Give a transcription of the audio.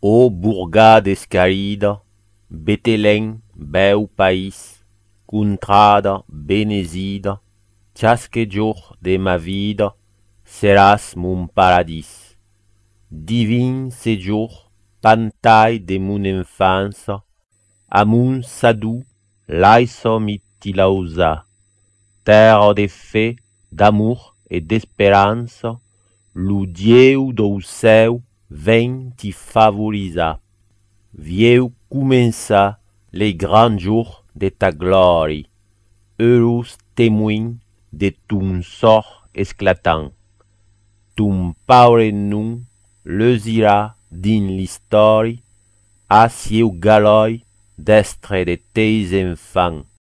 Ô bourgade d'escarida, Betelém, bel país, contrada, benezida, chasque jour de ma vida, seràs mon paradis. Divin séjour, pantaille de mon enfance, amunt sadou, l'aïssa mitilausa, terre de fé, d'amour et d'espérance, lo Dieu do céu vem t'y favoriser. Vieu començar les grands jours de ta gloire, heureux témoins de ton sort éclatant. Ton pauvre nom les ira din l'histoire, à ciel galoi d'estre de tes enfants.